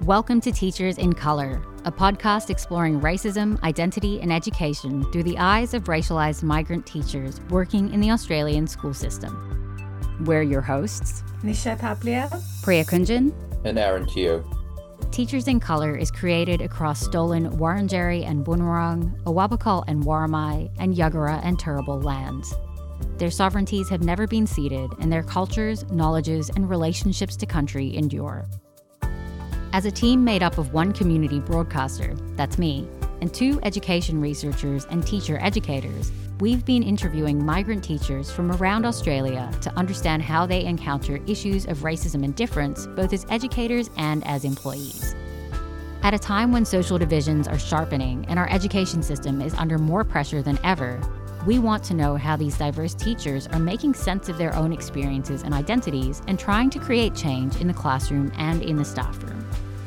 Welcome to Teachers in Colour, a podcast exploring racism, identity and education through the eyes of racialised migrant teachers working in the Australian school system. We're your hosts, Nisha Thaplia, Priya Kunjan, and Aaron Teo. Teachers in Colour is created across stolen Wurundjeri and Bunurong, Awabakal and Worimi, and Yagara and Turrbal lands. Their sovereignties have never been ceded, and their cultures, knowledges, and relationships to country endure. As a team made up of one community broadcaster, that's me, and two education researchers and teacher educators, we've been interviewing migrant teachers from around Australia to understand how they encounter issues of racism and difference, both as educators and as employees. At a time when social divisions are sharpening and our education system is under more pressure than ever, we want to know how these diverse teachers are making sense of their own experiences and identities and trying to create change in the classroom and in the staff room.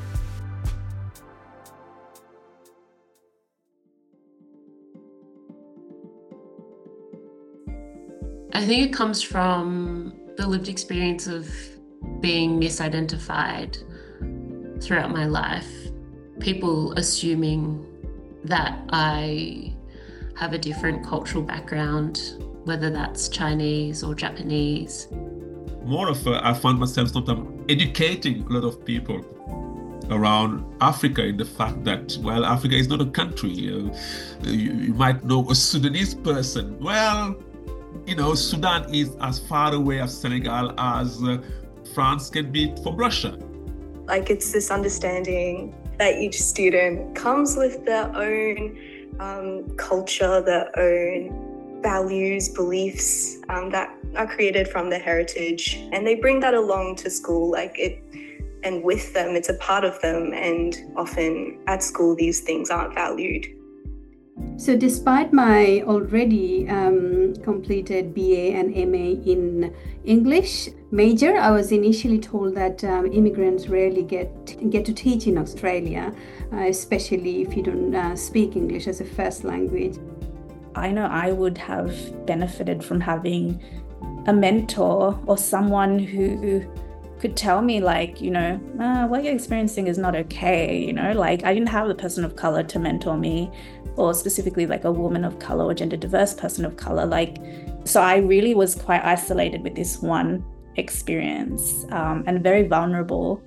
I think it comes from the lived experience of being misidentified throughout my life. People assuming that I have a different cultural background, whether that's Chinese or Japanese. I found myself sometimes educating a lot of people around Africa in the fact that, well, Africa is not a country. You might know a Sudanese person. Well, Sudan is as far away as Senegal as France can be from Russia. Like, it's this understanding that each student comes with their own culture, their own values, beliefs that are created from their heritage, and they bring that along to school, and with them, it's a part of them, and often at school these things aren't valued. So despite my already completed BA and MA in English major, I was initially told that immigrants rarely get to teach in Australia, especially if you don't speak English as a first language. I know I would have benefited from having a mentor or someone who could tell me, what you're experiencing is not okay, I didn't have a person of color to mentor me, or specifically a woman of color or gender diverse person of color. So I really was quite isolated with this one experience and very vulnerable.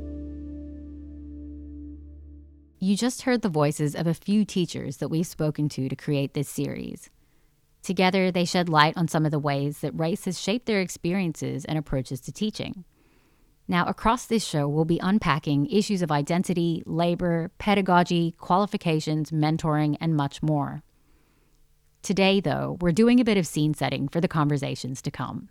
You just heard the voices of a few teachers that we've spoken to create this series. Together, they shed light on some of the ways that race has shaped their experiences and approaches to teaching. Now, across this show, we'll be unpacking issues of identity, labor, pedagogy, qualifications, mentoring, and much more. Today, though, we're doing a bit of scene setting for the conversations to come.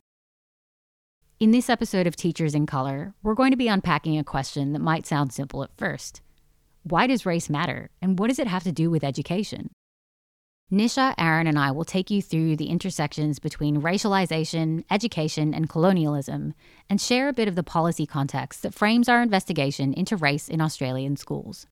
In this episode of Teachers in Colour, we're going to be unpacking a question that might sound simple at first. Why does race matter, and what does it have to do with education? Nisha, Aaron, and I will take you through the intersections between racialization, education, and colonialism, and share a bit of the policy context that frames our investigation into race in Australian schools.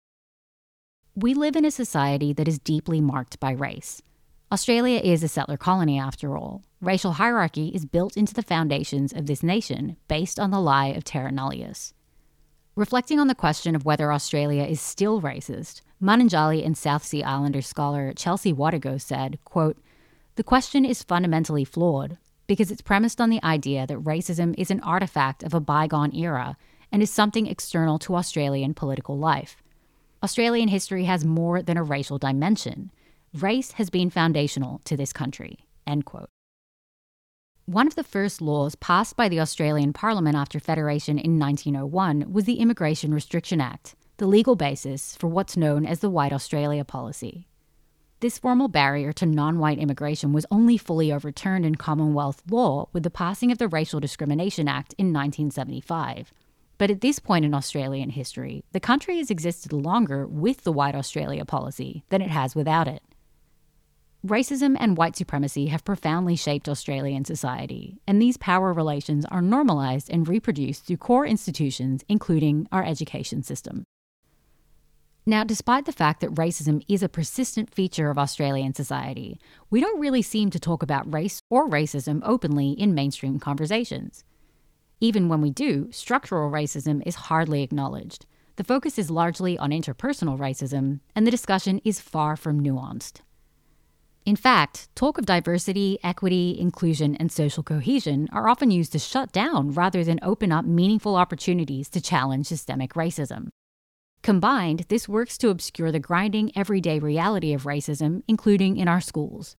We live in a society that is deeply marked by race. Australia is a settler colony, after all. Racial hierarchy is built into the foundations of this nation, based on the lie of terra nullius. Reflecting on the question of whether Australia is still racist, Mununjali and South Sea Islander scholar Chelsea Watergo said, quote, "The question is fundamentally flawed because it's premised on the idea that racism is an artifact of a bygone era and is something external to Australian political life. Australian history has more than a racial dimension. Race has been foundational to this country," end quote. One of the first laws passed by the Australian Parliament after Federation in 1901 was the Immigration Restriction Act, the legal basis for what's known as the White Australia policy. This formal barrier to non-white immigration was only fully overturned in Commonwealth law with the passing of the Racial Discrimination Act in 1975. But at this point in Australian history, the country has existed longer with the White Australia policy than it has without it. Racism and white supremacy have profoundly shaped Australian society, and these power relations are normalised and reproduced through core institutions, including our education system. Now, despite the fact that racism is a persistent feature of Australian society, we don't really seem to talk about race or racism openly in mainstream conversations. Even when we do, structural racism is hardly acknowledged. the focus is largely on interpersonal racism, and the discussion is far from nuanced. In fact, talk of diversity, equity, inclusion, and social cohesion are often used to shut down rather than open up meaningful opportunities to challenge systemic racism. Combined, this works to obscure the grinding, everyday reality of racism, including in our schools.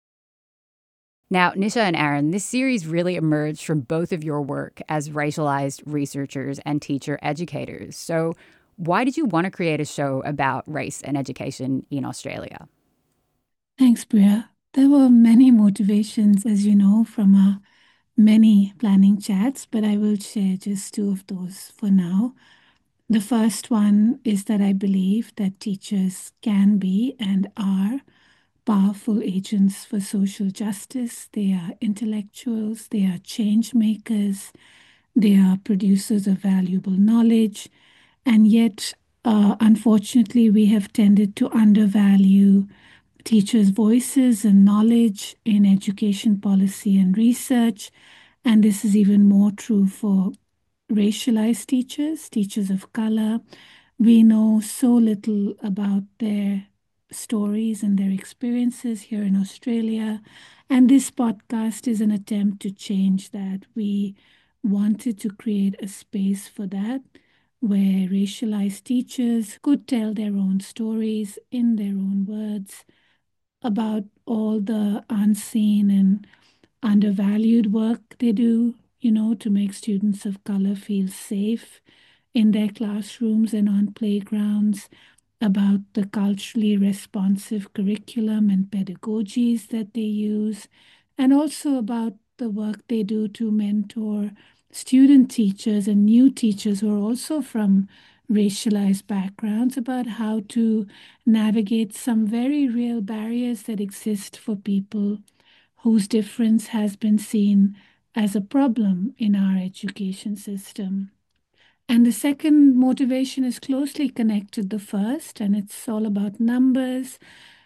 Now, Nisha and Aaron, this series really emerged from both of your work as racialized researchers and teacher educators. So why did you want to create a show about race and education in Australia? Thanks, Priya. There were many motivations, as you know, from our many planning chats, but I will share just two of those for now. The first one is that I believe that teachers can be and are powerful agents for social justice. They are intellectuals, they are change makers, they are producers of valuable knowledge, and yet, unfortunately, we have tended to undervalue teachers' voices and knowledge in education policy and research. And this is even more true for racialized teachers, teachers of color. We know so little about their stories and their experiences here in Australia. And this podcast is an attempt to change that. We wanted to create a space for that, where racialized teachers could tell their own stories in their own words about all the unseen and undervalued work they do, to make students of color feel safe in their classrooms and on playgrounds, about the culturally responsive curriculum and pedagogies that they use, and also about the work they do to mentor student teachers and new teachers who are also from racialized backgrounds, about how to navigate some very real barriers that exist for people whose difference has been seen as a problem in our education system. And the second motivation is closely connected to the first, and it's all about numbers.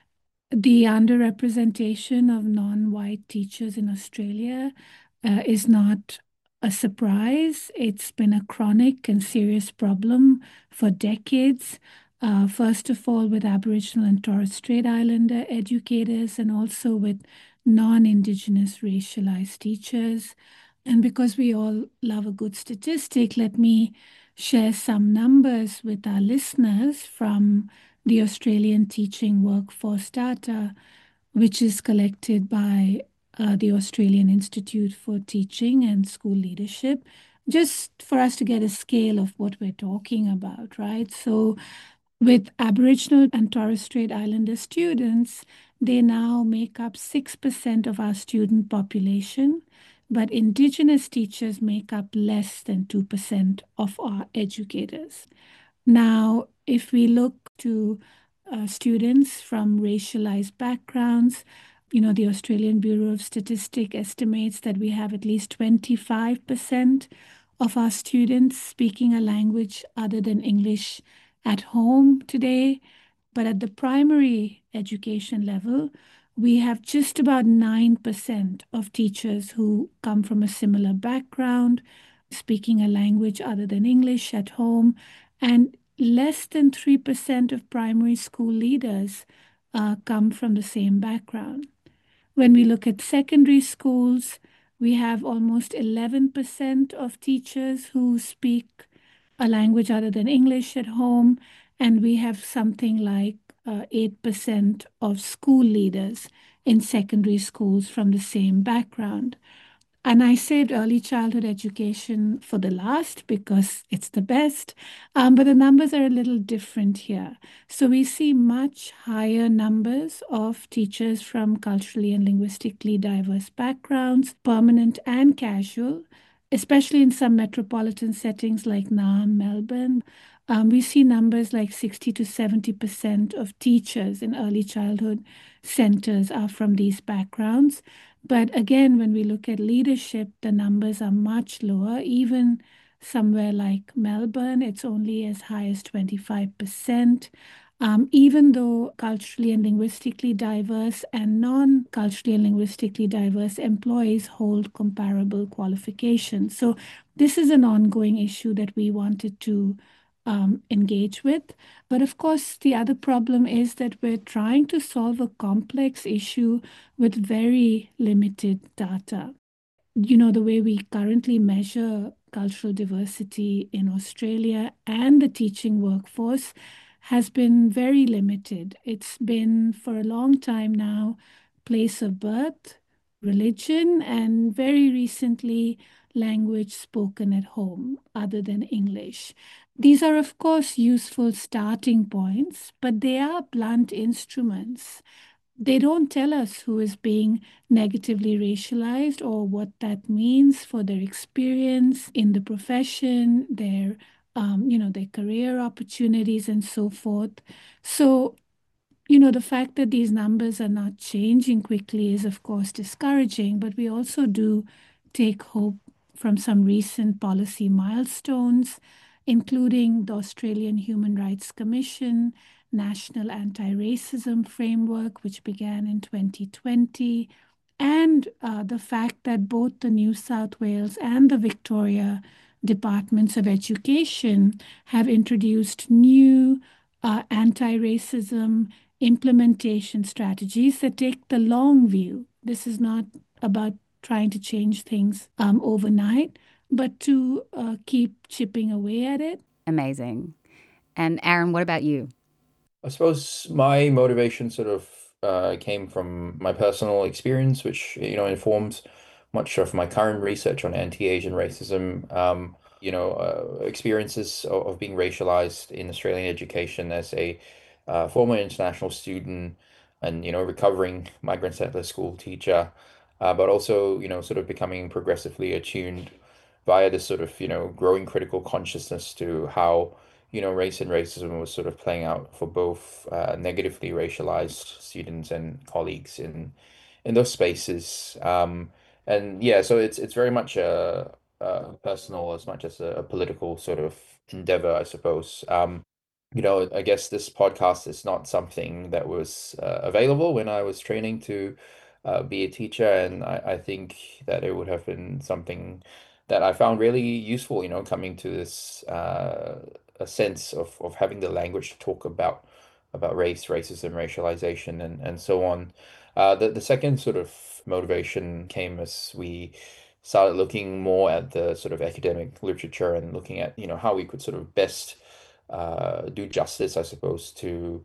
The underrepresentation of non-white teachers in Australia is not a surprise. It's been a chronic and serious problem for decades. First of all, with Aboriginal and Torres Strait Islander educators, and also with non-Indigenous racialized teachers. And because we all love a good statistic, let me share some numbers with our listeners from the Australian Teaching Workforce Data, which is collected by the Australian Institute for Teaching and School Leadership, just for us to get a scale of what we're talking about, right? So with Aboriginal and Torres Strait Islander students, they now make up 6% of our student population, but Indigenous teachers make up less than 2% of our educators. Now, if we look to students from racialized backgrounds, the Australian Bureau of Statistics estimates that we have at least 25% of our students speaking a language other than English at home today. But at the primary education level, we have just about 9% of teachers who come from a similar background, speaking a language other than English at home, and less than 3% of primary school leaders come from the same background. When we look at secondary schools, we have almost 11% of teachers who speak a language other than English at home, and we have something like 8% of school leaders in secondary schools from the same background. And I saved early childhood education for the last because it's the best, but the numbers are a little different here. So we see much higher numbers of teachers from culturally and linguistically diverse backgrounds, permanent and casual, especially in some metropolitan settings like Naarm, Melbourne. We see numbers like 60 to 70% of teachers in early childhood centers are from these backgrounds. But again, when we look at leadership, the numbers are much lower. Even somewhere like Melbourne, it's only as high as 25%. Even though culturally and linguistically diverse and non-culturally and linguistically diverse employees hold comparable qualifications. So this is an ongoing issue that we wanted to engage with. But of course, the other problem is that we're trying to solve a complex issue with very limited data. The way we currently measure cultural diversity in Australia and the teaching workforce has been very limited. It's been for a long time now place of birth, religion, and very recently language spoken at home other than English. These are, of course, useful starting points, but they are blunt instruments. They don't tell us who is being negatively racialized or what that means for their experience in the profession, their career opportunities and so forth. So, the fact that these numbers are not changing quickly is, of course, discouraging, but we also do take hope from some recent policy milestones, including the Australian Human Rights Commission, National Anti-Racism Framework, which began in 2020, and the fact that both the New South Wales and the Victoria Departments of Education have introduced new anti-racism implementation strategies that take the long view. This is not about trying to change things overnight, but to keep chipping away at it. Amazing. And Aaron, what about you? I suppose my motivation sort of came from my personal experience, which, informs much of my current research on anti-Asian racism. Experiences of being racialized in Australian education as a former international student and, recovering migrant settler school teacher, but also, sort of becoming progressively attuned via this sort of, growing critical consciousness to how, race and racism was sort of playing out for both negatively racialized students and colleagues in those spaces. And yeah, so it's very much a personal as much as a political sort of endeavor, I suppose. I guess this podcast is not something that was available when I was training to be a teacher, and I think that it would have been something that I found really useful, coming to this a sense of having the language to talk about race, racism, racialization, and so on. The second sort of motivation came as we started looking more at the sort of academic literature and looking at, how we could sort of best do justice, I suppose, to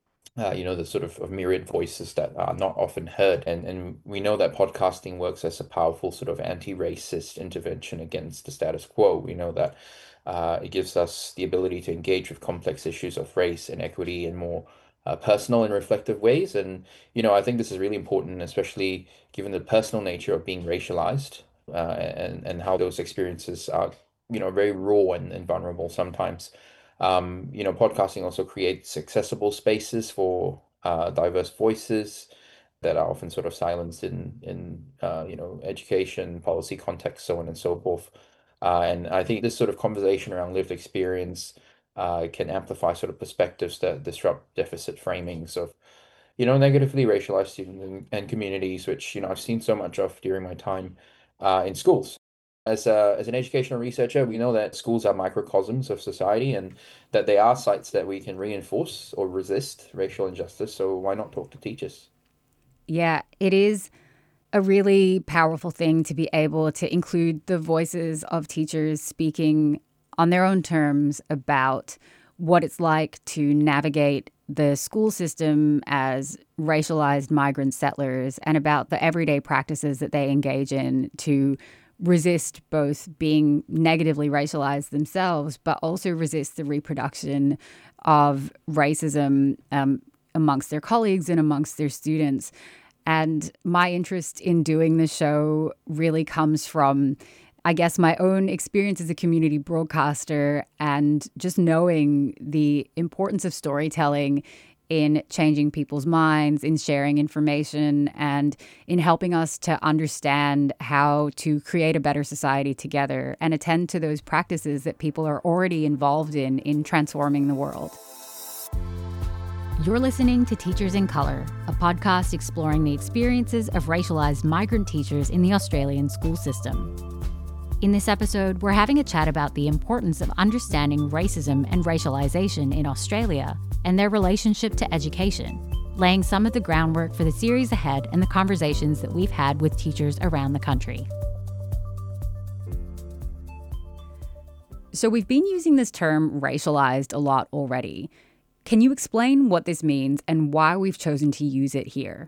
the sort of myriad voices that are not often heard. And we know that podcasting works as a powerful sort of anti-racist intervention against the status quo. We know that it gives us the ability to engage with complex issues of race and equity in more personal and reflective ways. And, I think this is really important, especially given the personal nature of being racialized and how those experiences are, very raw and vulnerable sometimes. Podcasting also creates accessible spaces for diverse voices that are often sort of silenced in education, policy context, so on and so forth. And I think this sort of conversation around lived experience can amplify sort of perspectives that disrupt deficit framings of, negatively racialized students and communities, which, I've seen so much of during my time in schools. As an educational researcher, we know that schools are microcosms of society and that they are sites that we can reinforce or resist racial injustice. So why not talk to teachers? Yeah, it is a really powerful thing to be able to include the voices of teachers speaking on their own terms about what it's like to navigate the school system as racialized migrant settlers and about the everyday practices that they engage in to resist both being negatively racialized themselves, but also resist the reproduction of racism amongst their colleagues and amongst their students. And my interest in doing the show really comes from, I guess, my own experience as a community broadcaster and just knowing the importance of storytelling in changing people's minds, in sharing information, and in helping us to understand how to create a better society together and attend to those practices that people are already involved in transforming the world. You're listening to Teachers in Colour, a podcast exploring the experiences of racialised migrant teachers in the Australian school system. In this episode, we're having a chat about the importance of understanding racism and racialization in Australia and their relationship to education, laying some of the groundwork for the series ahead and the conversations that we've had with teachers around the country. So we've been using this term racialized a lot already. Can you explain what this means and why we've chosen to use it here?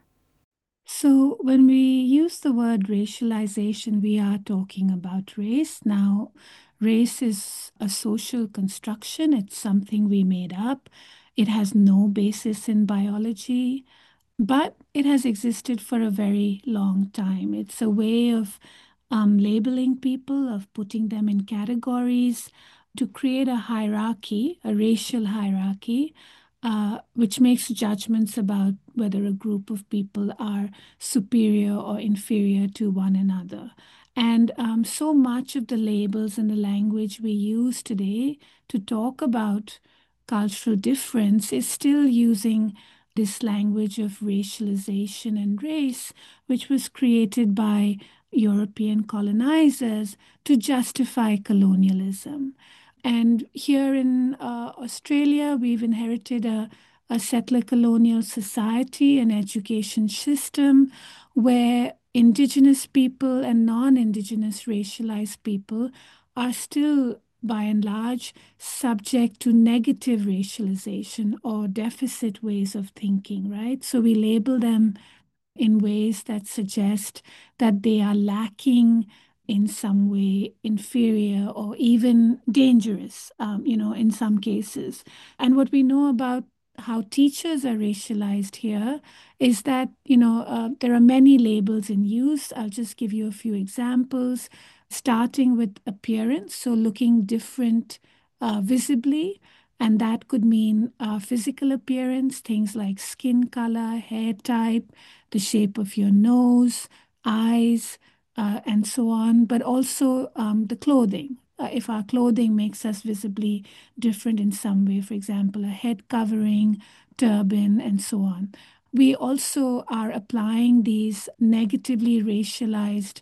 So, when we use the word racialization, we are talking about race. Now, race is a social construction, it's something we made up. It has no basis in biology, but it has existed for a very long time. It's a way of labeling people, of putting them in categories to create a hierarchy, a racial hierarchy, which makes judgments about whether a group of people are superior or inferior to one another. And so much of the labels and the language we use today to talk about cultural difference is still using this language of racialization and race, which was created by European colonizers to justify colonialism. And here in Australia, we've inherited a settler colonial society and education system where Indigenous people and non-Indigenous racialized people are still, by and large, subject to negative racialization or deficit ways of thinking, right? So we label them in ways that suggest that they are lacking, in some way inferior or even dangerous, in some cases. And what we know about how teachers are racialized here is that, there are many labels in use. I'll just give you a few examples, starting with appearance, so looking different visibly. And that could mean physical appearance, things like skin color, hair type, the shape of your nose, eyes, and so on, but also the clothing. If our clothing makes us visibly different in some way, for example, a head covering, turban, and so on. We also are applying these negatively racialized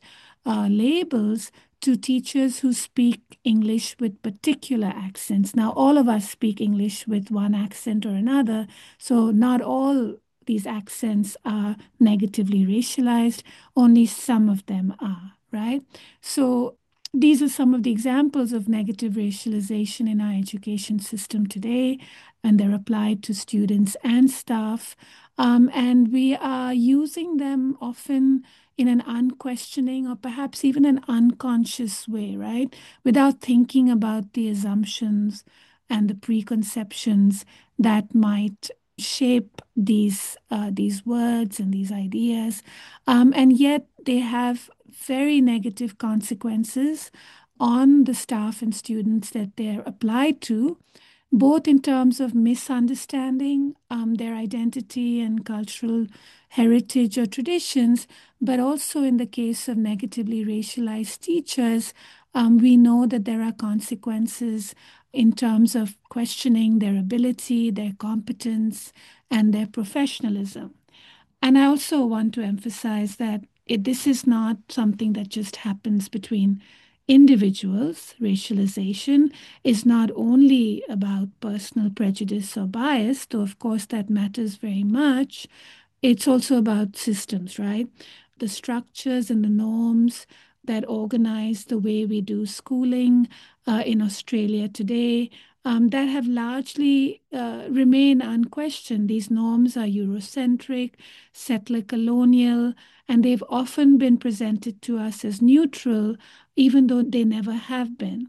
labels to teachers who speak English with particular accents. Now, all of us speak English with one accent or another, so not all these accents are negatively racialized, only some of them are, right? So these are some of the examples of negative racialization in our education system today, and they're applied to students and staff. And we are using them often in an unquestioning or perhaps even an unconscious way, right? Without thinking about the assumptions and the preconceptions that might shape these words and these ideas, and yet they have very negative consequences on the staff and students that they're applied to, both in terms of misunderstanding their identity and cultural heritage or traditions, but also in the case of negatively racialized teachers, we know that there are consequences in terms of questioning their ability, their competence, and their professionalism. And I also want to emphasize that this is not something that just happens between individuals. Racialization is not only about personal prejudice or bias, though of course that matters very much. It's also about systems, right? The structures and the norms that organize the way we do schooling in Australia today, that have largely remained unquestioned. These norms are Eurocentric, settler colonial, and they've often been presented to us as neutral, even though they never have been.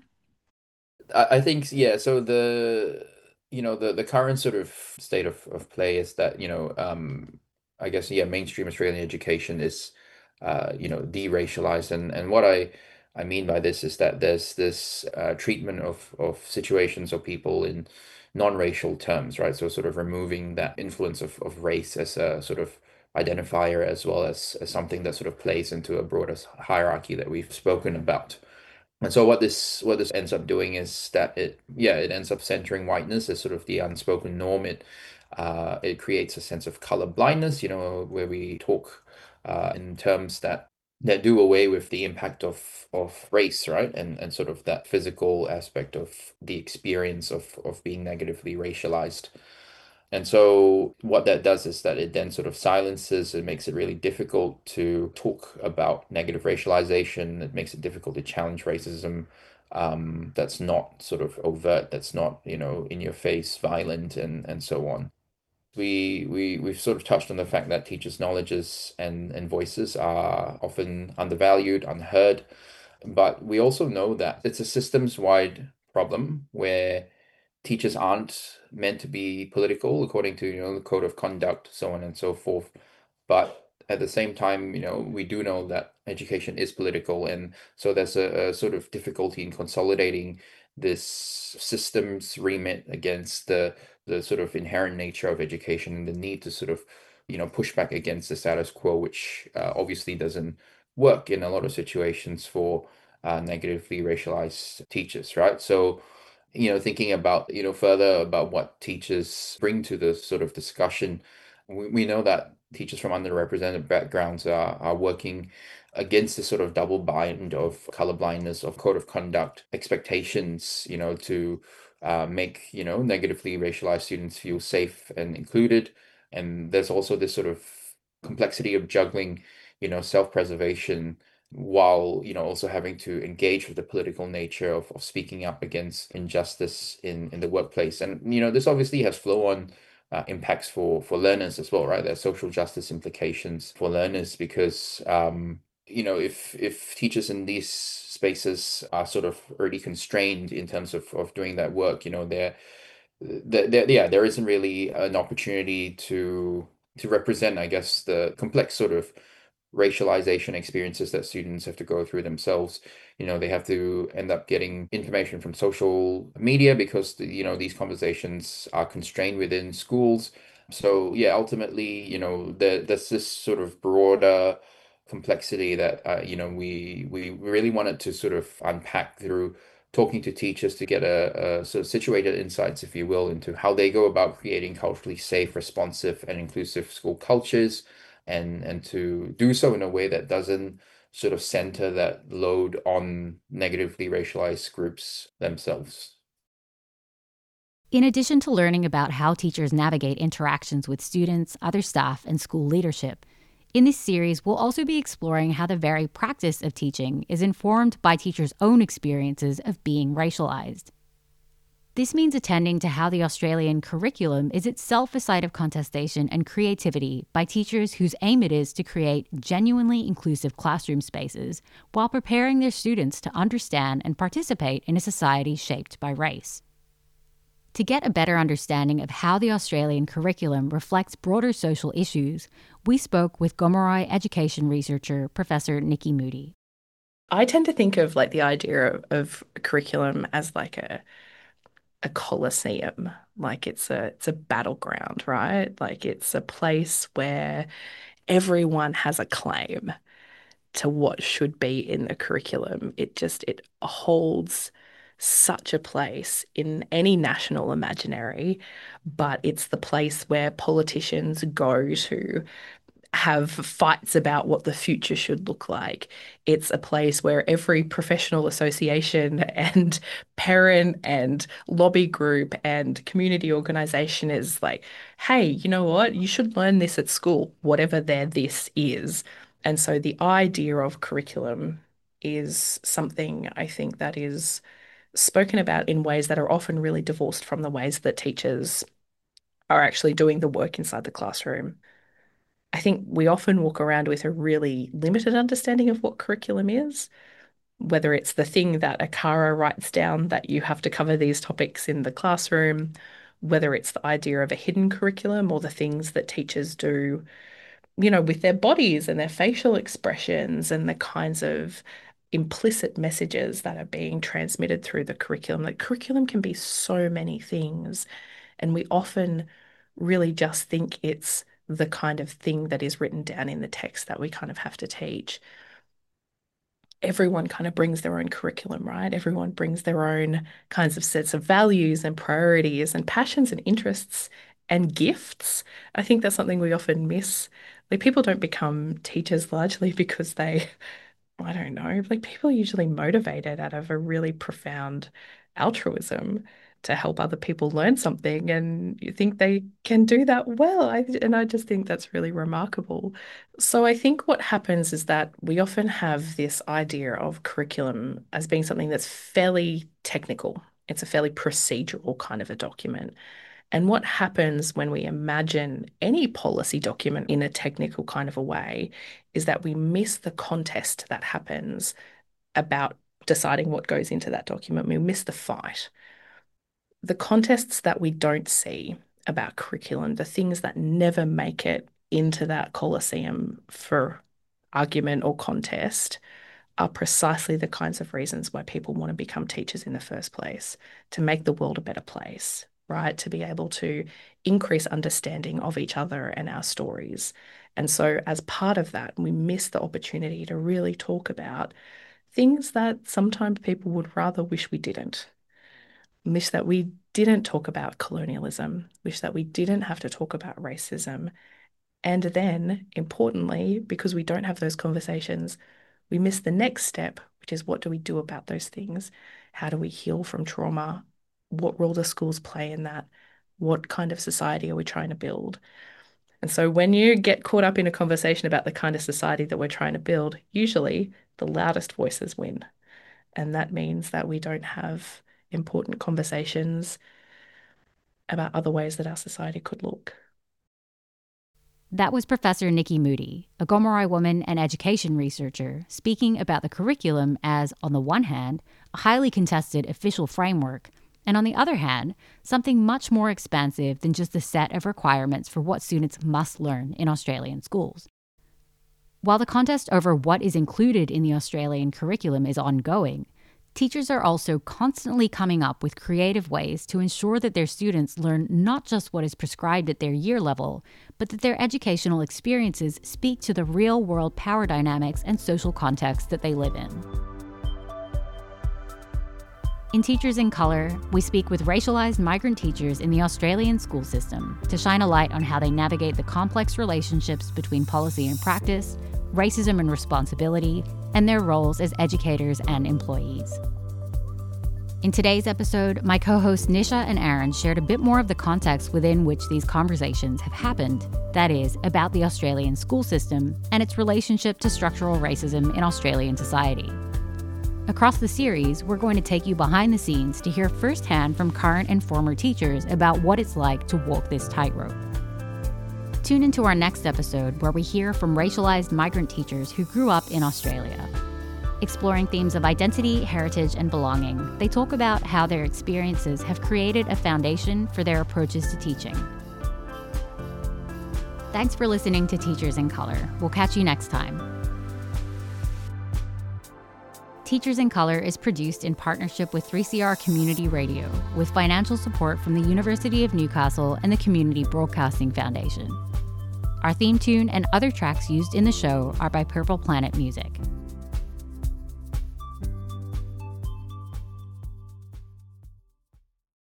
I think, yeah, so the current sort of state of play is that, I guess, yeah, mainstream Australian education is deracialized, and what I mean by this is that there's this treatment of situations or people in non-racial terms, right? So sort of removing that influence of race as a sort of identifier, as well as something that sort of plays into a broader hierarchy that we've spoken about. And so what this ends up doing is that it ends up centering whiteness as sort of the unspoken norm. It creates a sense of color blindness, where we talk in terms that that do away with the impact of race, right? And sort of that physical aspect of the experience of being negatively racialized. And so what that does is that it then sort of silences, it makes it really difficult to talk about negative racialization. It makes it difficult to challenge racism, that's not sort of overt, that's not, in your face, violent, and so on. We've sort of touched on the fact that teachers' knowledges and voices are often undervalued, unheard, but we also know that it's a systems-wide problem where teachers aren't meant to be political according to, the code of conduct, so on and so forth. But at the same time, we do know that education is political, and so there's a sort of difficulty in consolidating this systems remit against the sort of inherent nature of education and the need to sort of, push back against the status quo, which obviously doesn't work in a lot of situations for negatively racialized teachers, right? So, thinking about, further about what teachers bring to the sort of discussion, we know that teachers from underrepresented backgrounds are working against the sort of double bind of colorblindness, of code of conduct expectations, to make, negatively racialized students feel safe and included. And there's also this sort of complexity of juggling, self-preservation while, also having to engage with the political nature of speaking up against injustice in the workplace. And, this obviously has flow-on impacts for learners as well, right? There's social justice implications for learners because, if teachers in these spaces are sort of already constrained in terms of doing that work, there isn't really an opportunity to represent, I guess, the complex sort of racialization experiences that students have to go through themselves. They have to end up getting information from social media because these conversations are constrained within schools. So yeah, ultimately, there's this sort of broader complexity that we really wanted to sort of unpack through talking to teachers to get a sort of situated insights, if you will, into how they go about creating culturally safe, responsive, and inclusive school cultures, and to do so in a way that doesn't sort of center that load on negatively racialized groups themselves. In addition to learning about how teachers navigate interactions with students, other staff, and school leadership, in this series, we'll also be exploring how the very practice of teaching is informed by teachers' own experiences of being racialized. This means attending to how the Australian curriculum is itself a site of contestation and creativity by teachers whose aim it is to create genuinely inclusive classroom spaces while preparing their students to understand and participate in a society shaped by race. To get a better understanding of how the Australian curriculum reflects broader social issues, we spoke with Gomeroi education researcher Professor Nikki Moody. I tend to think of the idea of curriculum as a coliseum, it's a battleground, right? It's a place where everyone has a claim to what should be in the curriculum. It holds such a place in any national imaginary, but it's the place where politicians go to have fights about what the future should look like. It's a place where every professional association and parent and lobby group and community organization is hey, you know what? You should learn this at school, whatever their this is. And so the idea of curriculum is something I think that is spoken about in ways that are often really divorced from the ways that teachers are actually doing the work inside the classroom. I think we often walk around with a really limited understanding of what curriculum is, whether it's the thing that ACARA writes down that you have to cover these topics in the classroom, whether it's the idea of a hidden curriculum or the things that teachers do, with their bodies and their facial expressions and the kinds of implicit messages that are being transmitted through the curriculum. The curriculum can be so many things, and we often really just think it's the kind of thing that is written down in the text that we kind of have to teach. Everyone kind of brings their own curriculum, right? Everyone brings their own kinds of sets of values and priorities and passions and interests and gifts. I think that's something we often miss Like, people don't become teachers largely because they, I don't know, like, people are usually motivated out of a really profound altruism to help other people learn something, and you think they can do that well. And I just think that's really remarkable. So I think what happens is that we often have this idea of curriculum as being something that's fairly technical. It's a fairly procedural kind of a document. And what happens when we imagine any policy document in a technical kind of a way is that we miss the contest that happens about deciding what goes into that document. We miss the fight. The contests that we don't see about curriculum, the things that never make it into that coliseum for argument or contest, are precisely the kinds of reasons why people want to become teachers in the first place, to make the world a better place, right? To be able to increase understanding of each other and our stories. And so as part of that, we miss the opportunity to really talk about things that sometimes people would rather wish we didn't. Wish that we didn't talk about colonialism, wish that we didn't have to talk about racism. And then, importantly, because we don't have those conversations, we miss the next step, which is, what do we do about those things? How do we heal from trauma? What role do schools play in that? What kind of society are we trying to build? And so when you get caught up in a conversation about the kind of society that we're trying to build, usually the loudest voices win. And that means that we don't have important conversations about other ways that our society could look. That was Professor Nikki Moody, a Gomeroi woman and education researcher, speaking about the curriculum as, on the one hand, a highly contested official framework, and on the other hand, something much more expansive than just a set of requirements for what students must learn in Australian schools. While the contest over what is included in the Australian curriculum is ongoing, teachers are also constantly coming up with creative ways to ensure that their students learn not just what is prescribed at their year level, but that their educational experiences speak to the real-world power dynamics and social context that they live in. In Teachers in Colour, we speak with racialised migrant teachers in the Australian school system to shine a light on how they navigate the complex relationships between policy and practice, racism and responsibility, and their roles as educators and employees. In today's episode, my co-hosts Nisha and Aaron shared a bit more of the context within which these conversations have happened, that is, about the Australian school system and its relationship to structural racism in Australian society. Across the series, we're going to take you behind the scenes to hear firsthand from current and former teachers about what it's like to walk this tightrope. Tune into our next episode where we hear from racialized migrant teachers who grew up in Australia. Exploring themes of identity, heritage, and belonging, they talk about how their experiences have created a foundation for their approaches to teaching. Thanks for listening to Teachers in Colour. We'll catch you next time. Teachers in Colour is produced in partnership with 3CR Community Radio, with financial support from the University of Newcastle and the Community Broadcasting Foundation. Our theme tune and other tracks used in the show are by Purple Planet Music.